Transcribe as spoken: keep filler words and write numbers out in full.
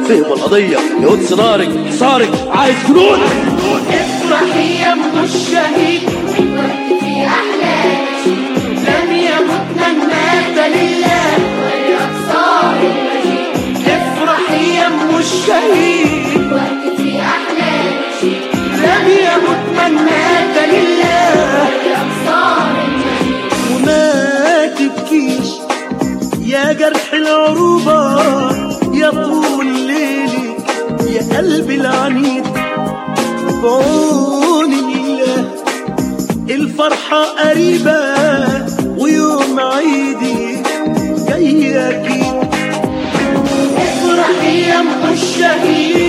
فهم القضية يا قدس نارك صارك عايز جنون. افرحي يا ام الشهيد في احلامك لم يمت من مات لله ولأبصار المجيد. افرحي يا ام الشهيد في احلامك لم يمت من مات لله ولأبصار المجيد. وما تبكيش يا جرح العروبة يا طول ليلي يا قلبي العنيد. بعون الله الفرحة قريبة ويوم عيدي جاي أكيد. افرحي يا ام الشهيد